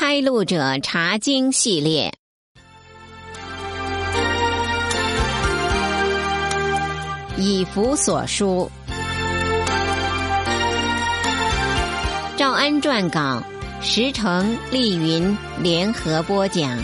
开路者查经系列。以弗所书，赵安撰稿，石成、丽云联合播讲。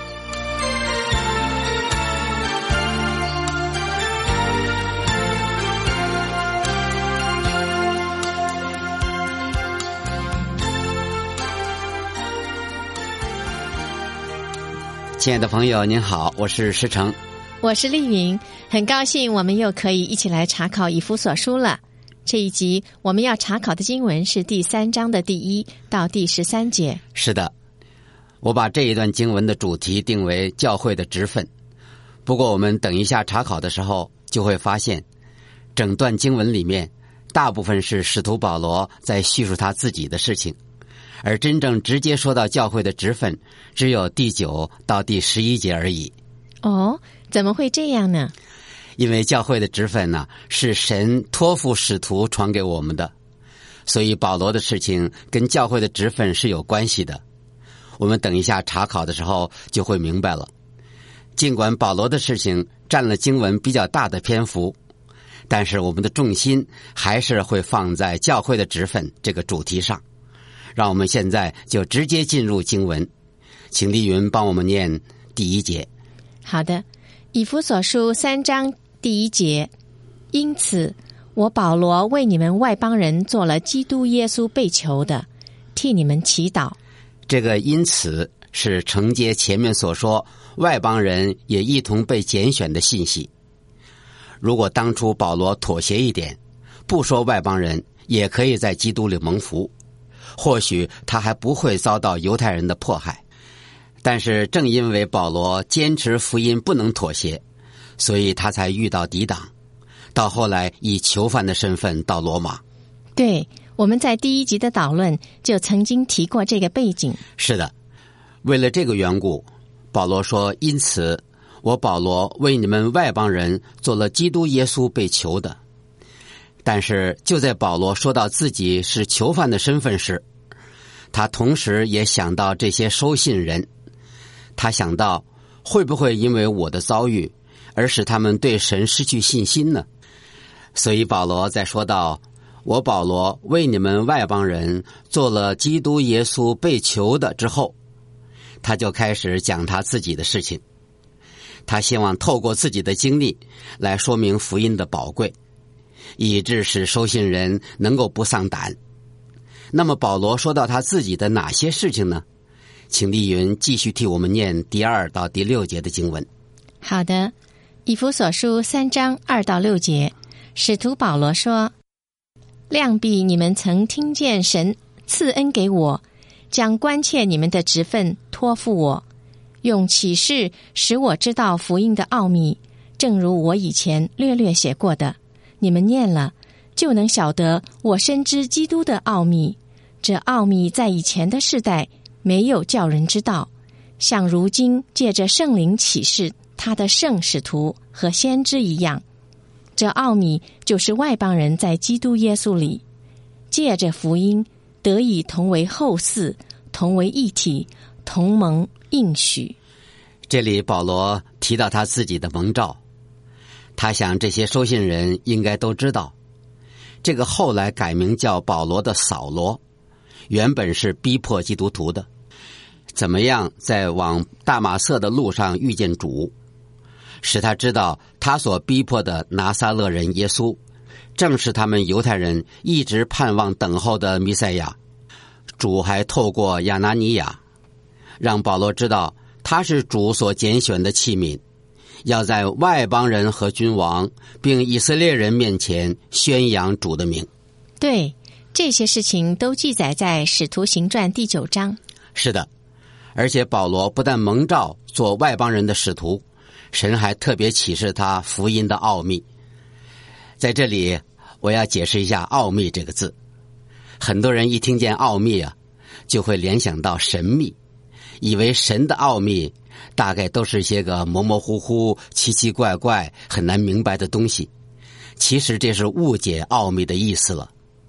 亲爱的朋友您好，我是石成， 我是丽云，很高兴我们又可以一起来查考以弗所书了。这一集我们要查考的经文是第3章的第1到第13节。 是的，我把这一段经文的主题定为教会的职分。不过我们等一下查考的时候就会发现，整段经文里面大部分是使徒保罗在叙述他自己的事情，而真正直接说到教会的职分只有第9到第11节而已。 哦，怎么会这样呢？ 因为教会的职分呢，是神托付使徒传给我们的，所以保罗的事情跟教会的职分是有关系的。我们等一下查考的时候就会明白了。尽管保罗的事情占了经文比较大的篇幅，但是我们的重心还是会放在教会的职分这个主题上。让我们现在就直接进入经文，请丽云帮我们念第1节。 好的，以弗所书3章第1节，因此我保罗为你们外邦人做了基督耶稣被囚的，替你们祈祷。 这个因此是承接前面所说外邦人也一同被拣选的信息。如果当初保罗妥协一点，不说外邦人也可以在基督里蒙福，或许他还不会遭到犹太人的迫害。但是正因为保罗坚持福音不能妥协，所以他才遇到抵挡，到后来以囚犯的身份到罗马。 对，我们在第1集的讨论就曾经提过这个背景。 是的，为了这个缘故，保罗说，因此我保罗为你们外邦人做了基督耶稣被囚的。但是就在保罗说到自己是囚犯的身份时，他同时也想到这些收信人，他想到会不会因为我的遭遇而使他们对神失去信心呢？所以保罗在说到我保罗为你们外邦人做了基督耶稣被囚的之后，他就开始讲他自己的事情。他希望透过自己的经历来说明福音的宝贵，以致使收信人能够不丧胆。那么保罗说到他自己的哪些事情呢？请丽云继续替我们念第2到第6节的经文。 好的，以弗所书3章2到6节，使徒保罗说，量必你们曾听见神赐恩给我，将关切你们的职分托付我，用启示使我知道福音的奥秘，正如我以前略略写过的，你们念了就能晓得我深知基督的奥秘。这奥秘在以前的世代没有叫人知道，像如今借着圣灵启示他的圣使徒和先知一样。这奥秘就是外邦人在基督耶稣里借着福音得以同为后嗣，同为一体，同蒙应许。 这里保罗提到他自己的蒙召，他想这些收信人应该都知道，这个后来改名叫保罗的扫罗，原本是逼迫基督徒的，怎么样在往大马色的路上遇见主，使他知道他所逼迫的拿撒勒人耶稣正是他们犹太人一直盼望等候的弥赛亚。主还透过亚拿尼亚让保罗知道他是主所拣选的器皿，要在外邦人和君王并以色列人面前宣扬主的名。 对，这些事情都记载在使徒行传第9章。 是的，而且保罗不但蒙召做外邦人的使徒，神还特别启示他福音的奥秘。在这里我要解释一下奥秘这个字。很多人一听见奥秘啊，就会联想到神秘，以为神的奥秘大概都是些个模模糊糊、奇奇怪怪、很难明白的东西。其实这是误解奥秘的意思了。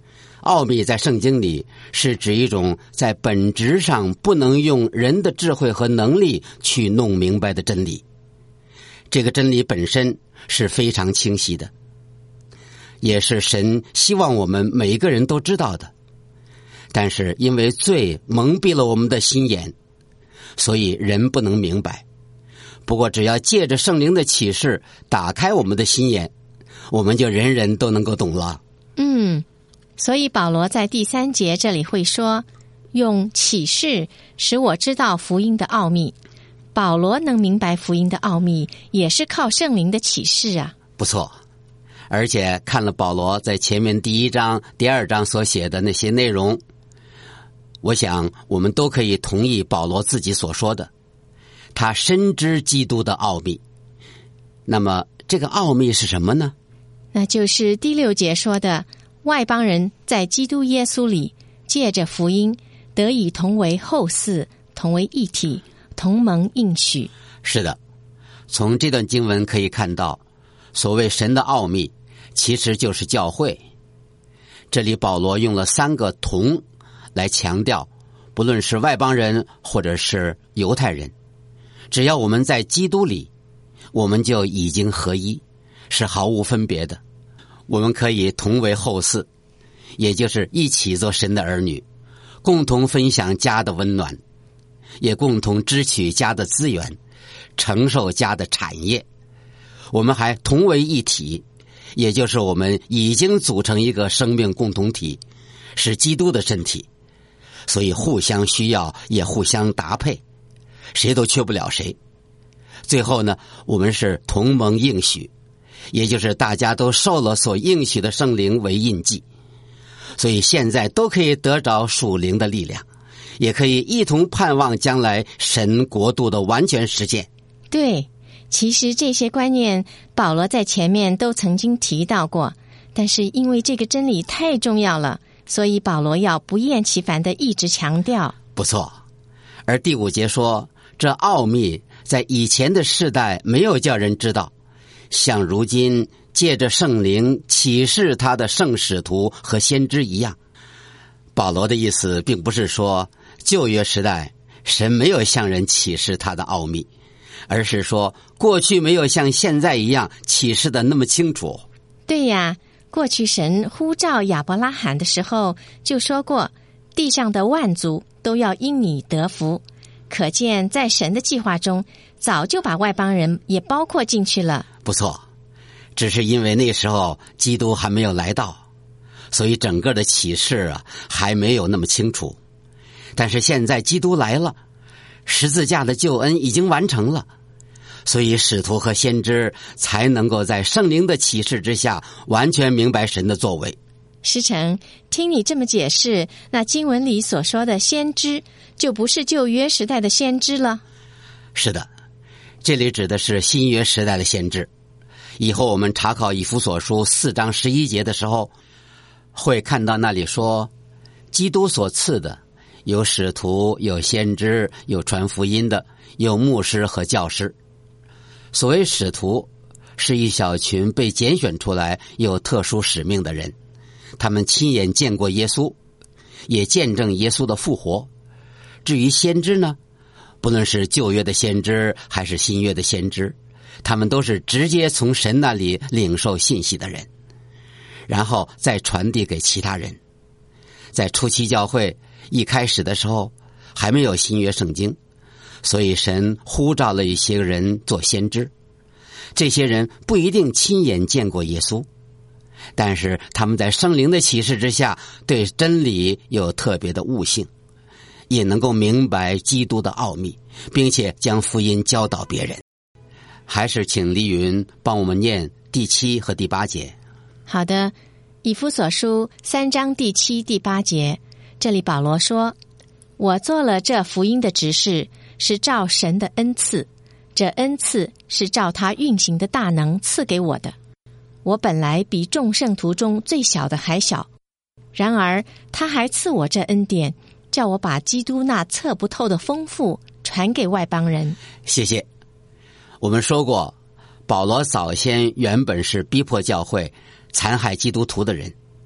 奥秘在圣经里是指一种在本质上不能用人的智慧和能力去弄明白的真理。这个真理本身是非常清晰的，也是神希望我们每一个人都知道的。但是因为罪蒙蔽了我们的心眼，所以人不能明白。不过只要借着圣灵的启示打开我们的心眼，我们就人人都能够懂了。 所以保罗在第3节这里会说，用启示使我知道福音的奥秘。保罗能明白福音的奥秘，也是靠圣灵的启示啊。 不错，而且看了保罗在前面第1章、第2章所写的那些内容，我想我们都可以同意保罗自己所说的，他深知基督的奥秘。那么这个奥秘是什么呢？ 那就是第6节说的，外邦人在基督耶稣里借着福音得以同为后嗣，同为一体，同蒙应许。 是的，从这段经文可以看到，所谓神的奥秘其实就是教会。这里保罗用了3个同来强调，不论是外邦人或者是犹太人，只要我们在基督里，我们就已经合一，是毫无分别的。我们可以同为后嗣，也就是一起做神的儿女，共同分享家的温暖，也共同支取家的资源，承受家的产业。我们还同为一体，也就是我们已经组成一个生命共同体，是基督的身体，所以互相需要，也互相搭配，谁都缺不了谁。最后呢，我们是同蒙应许，也就是大家都受了所应许的圣灵为印记，所以现在都可以得着属灵的力量，也可以一同盼望将来神国度的完全实现。 对，其实这些观念保罗在前面都曾经提到过，但是因为这个真理太重要了，所以保罗要不厌其烦地一直强调。 不错，而第5节说，这奥秘在以前的世代没有叫人知道，像如今借着圣灵启示他的圣使徒和先知一样。保罗的意思并不是说旧约时代神没有向人启示他的奥秘，而是说过去没有像现在一样启示的那么清楚。 对呀，过去神呼召亚伯拉罕的时候就说过，地上的万族都要因你得福。可见在神的计划中早就把外邦人也包括进去了。 不错，只是因为那时候基督还没有来到，所以整个的启示还没有那么清楚。但是现在基督来了，十字架的救恩已经完成了，所以使徒和先知才能够在圣灵的启示之下完全明白神的作为。 师承，听你这么解释，那经文里所说的先知就不是旧约时代的先知了？ 是的，这里指的是新约时代的先知。以后我们查考以弗所书4章11节的时候，会看到那里说，基督所赐的有使徒，有先知，有传福音的，有牧师和教师。所谓使徒，是一小群被拣选出来有特殊使命的人，他们亲眼见过耶稣，也见证耶稣的复活。至于先知呢，不论是旧约的先知还是新约的先知，他们都是直接从神那里领受信息的人，然后再传递给其他人。在初期教会一开始的时候还没有新约圣经，所以神呼召了一些人做先知。这些人不一定亲眼见过耶稣，但是他们在圣灵的启示之下对真理有特别的悟性，也能够明白基督的奥秘，并且将福音教导别人。还是请丽云帮我们念第7和第8节。 好的，以弗所书3章第7、第8节，这里保罗说，我做了这福音的执事，是照神的恩赐，这恩赐是照他运行的大能赐给我的。我本来比众圣徒中最小的还小，然而他还赐我这恩典，叫我把基督那测不透的丰富传给外邦人。 谢谢。我们说过，保罗早先原本是逼迫教会、残害基督徒的人，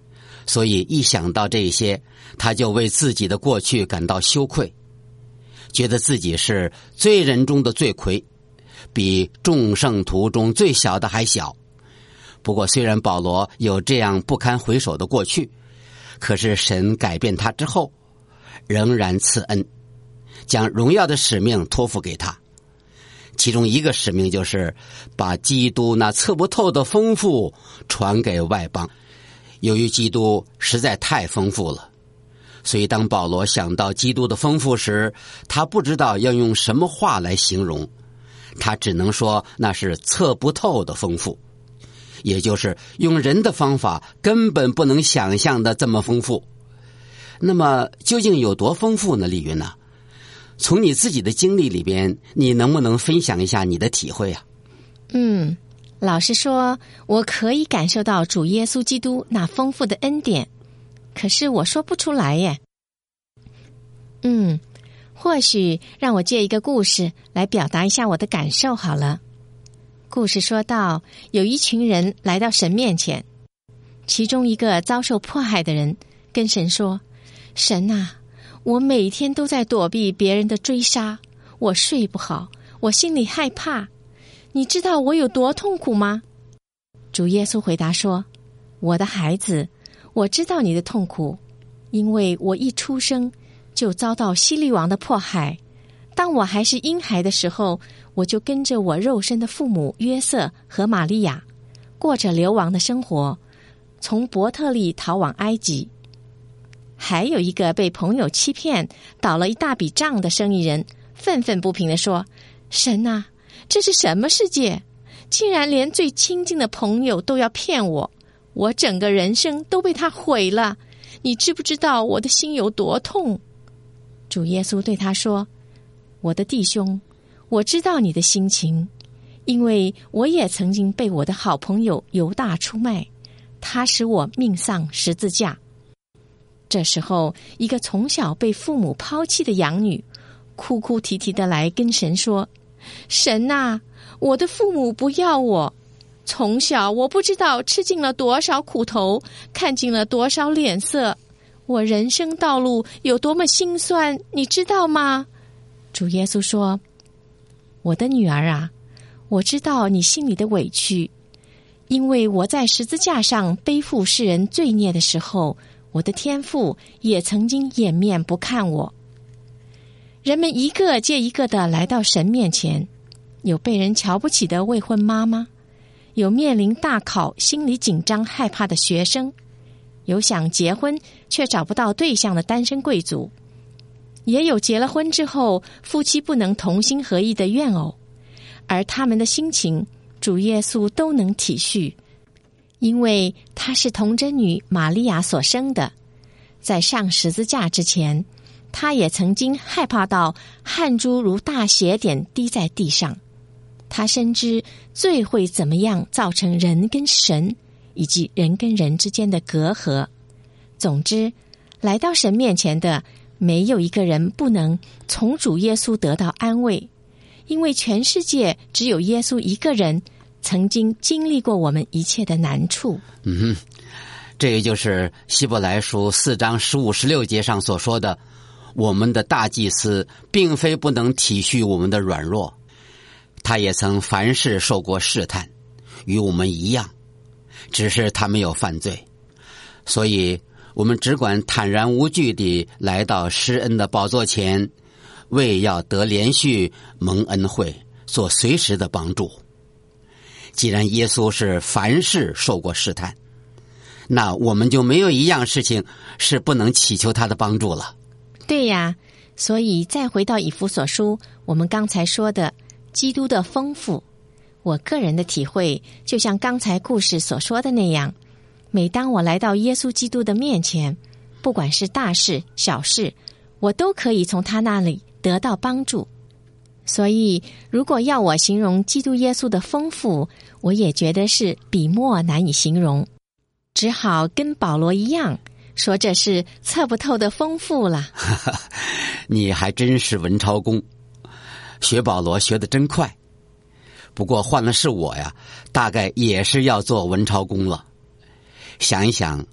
所以一想到这些，他就为自己的过去感到羞愧，觉得自己是罪人中的罪魁，比众圣徒中最小的还小。不过虽然保罗有这样不堪回首的过去，可是神改变他之后，仍然赐恩，将荣耀的使命托付给他。其中一个使命就是把基督那测不透的丰富传给外邦。由于基督实在太丰富了，所以当保罗想到基督的丰富时，他不知道要用什么话来形容，他只能说那是测不透的丰富，也就是用人的方法根本不能想象的这么丰富。那么究竟有多丰富呢？丽云呢？从你自己的经历里边，你能不能分享一下你的体会啊？ 老实说，我可以感受到主耶稣基督那丰富的恩典，可是我说不出来耶。或许让我借一个故事来表达一下我的感受好了。故事说到，有一群人来到神面前，其中一个遭受迫害的人跟神说：神啊，我每天都在躲避别人的追杀，我睡不好，我心里害怕，你知道我有多痛苦吗？主耶稣回答说：我的孩子，我知道你的痛苦，因为我一出生就遭到希律王的迫害。当我还是婴孩的时候，我就跟着我肉身的父母约瑟和玛利亚，过着流亡的生活，从伯特利逃往埃及。还有一个被朋友欺骗倒了一大笔账的生意人，愤愤不平地说：神啊，这是什么世界？竟然连最亲近的朋友都要骗我，我整个人生都被他毁了，你知不知道我的心有多痛？主耶稣对他说：我的弟兄，我知道你的心情，因为我也曾经被我的好朋友犹大出卖，他使我命丧十字架。这时候，一个从小被父母抛弃的养女哭哭啼啼的来跟神说：神啊，我的父母不要我，从小我不知道吃尽了多少苦头，看尽了多少脸色，我人生道路有多么辛酸，你知道吗？主耶稣说：我的女儿啊，我知道你心里的委屈，因为我在十字架上背负世人罪孽的时候，我的天父也曾经掩面不看我。人们一个接一个的来到神面前，有被人瞧不起的未婚妈妈，有面临大考心里紧张害怕的学生，有想结婚却找不到对象的单身贵族，也有结了婚之后夫妻不能同心合意的怨偶。而他们的心情，主耶稣都能体恤，因为他是童贞女玛利亚所生的，在上十字架之前，他也曾经害怕到汗珠如大血点滴在地上。他深知罪会怎么样造成人跟神以及人跟人之间的隔阂。总之，来到神面前的没有一个人不能从主耶稣得到安慰，因为全世界只有耶稣一个人曾经经历过我们一切的难处。 这也就是希伯来书4章15、16节上所说的，我们的大祭司并非不能体恤我们的软弱，他也曾凡事受过试探，与我们一样，只是他没有犯罪。所以我们只管坦然无惧地来到施恩的宝座前，为要得连续蒙恩惠，做随时的帮助。既然耶稣是凡事受过试探，那我们就没有一样事情是不能祈求他的帮助了。 对呀，所以再回到以弗所书，我们刚才说的基督的丰富，我个人的体会就像刚才故事所说的那样，每当我来到耶稣基督的面前，不管是大事小事，我都可以从他那里得到帮助。所以如果要我形容基督耶稣的丰富，我也觉得是笔墨难以形容，只好跟保罗一样说这是测不透的丰富了。 你还真是文超公，学保罗学得真快。不过换了是我呀，大概也是要做文超公了。想一想，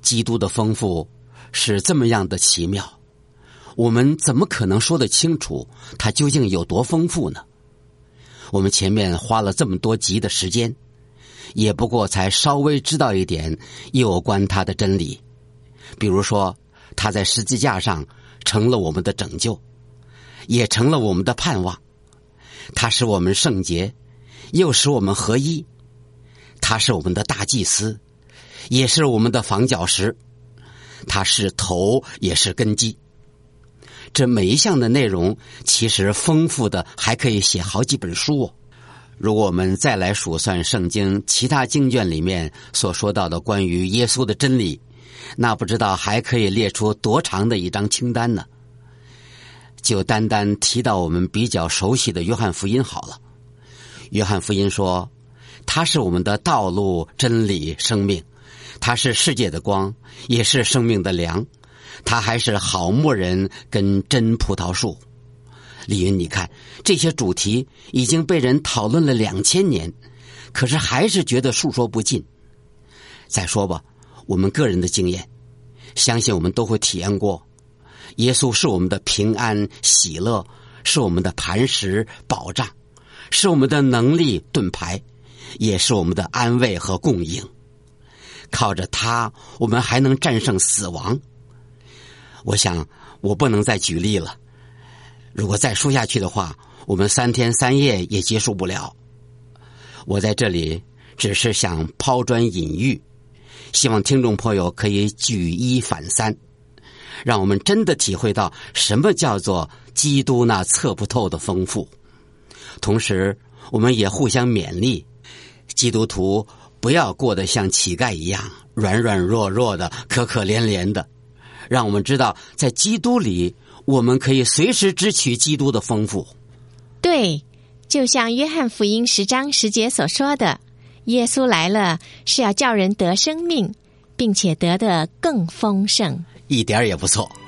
基督的丰富是这么样的奇妙，我们怎么可能说得清楚它究竟有多丰富呢？我们前面花了这么多集的时间，也不过才稍微知道一点有关他的真理。比如说，他在十字架上成了我们的拯救，也成了我们的盼望。他使我们圣洁，又使我们合一。他是我们的大祭司，也是我们的房角石。他是头，也是根基。这每一项的内容其实丰富的还可以写好几本书哦。如果我们再来数算圣经其他经卷里面所说到的关于耶稣的真理，那不知道还可以列出多长的一张清单呢。就单单提到我们比较熟悉的约翰福音好了。约翰福音说，他是我们的道路、真理、生命，他是世界的光，也是生命的粮，他还是好牧人跟真葡萄树。丽云，你看这些主题已经被人讨论了2000年，可是还是觉得述说不尽。再说吧，我们个人的经验，相信我们都会体验过，耶稣是我们的平安喜乐，是我们的磐石保障，是我们的能力盾牌，也是我们的安慰和供应。靠着他，我们还能战胜死亡。我想我不能再举例了，如果再说下去的话，我们3天3夜也结束不了。我在这里只是想抛砖引玉，希望听众朋友可以举一反三，让我们真的体会到什么叫做基督那测不透的丰富。同时我们也互相勉励，基督徒不要过得像乞丐一样软软弱弱的、可可怜怜的，让我们知道在基督里我们可以随时支取基督的丰富。 对，就像约翰福音10章10节所说的，耶稣来了是要叫人得生命，并且得的更丰盛。 一点也不错。